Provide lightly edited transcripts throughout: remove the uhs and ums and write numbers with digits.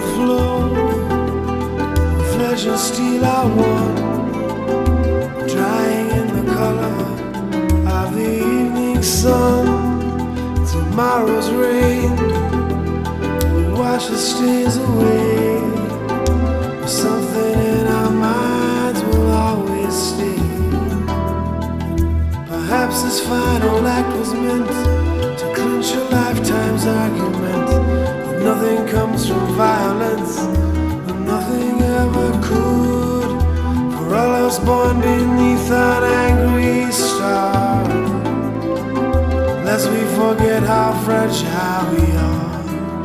flow, flesh and steel are one, drying in the color of the evening sun. Tomorrow's rain will wash the stains away, but something in our minds will always stay. Perhaps this final act was meant to clinch a lifetime's argument, that nothing comes from violence, and nothing ever could. For all us born beneath an angry star, lest we forget how fragile we are.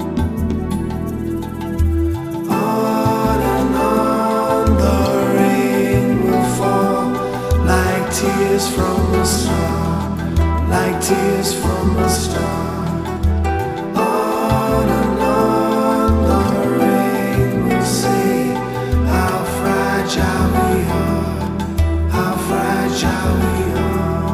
On and on the rain will fall, like tears from a star, like tears from a star. On and on the rain will say how fragile we are, how fragile we are.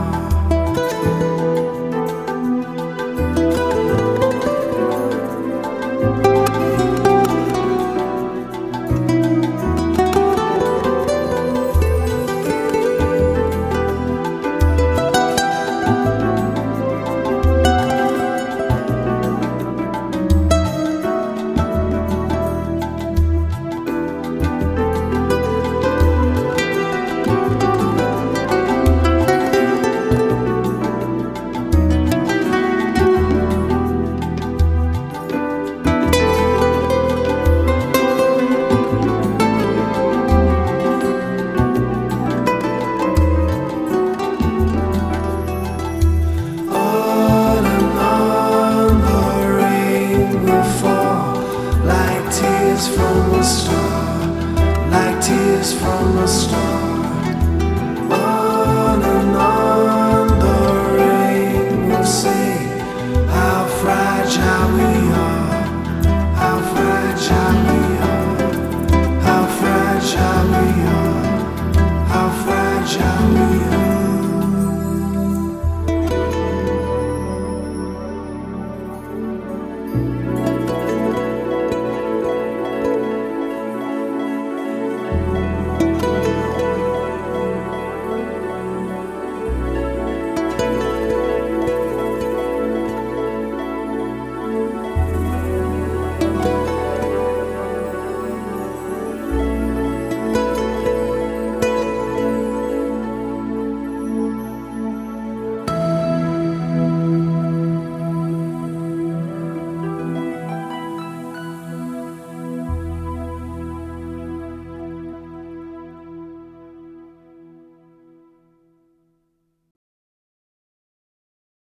From a star, like tears from a star. On and on.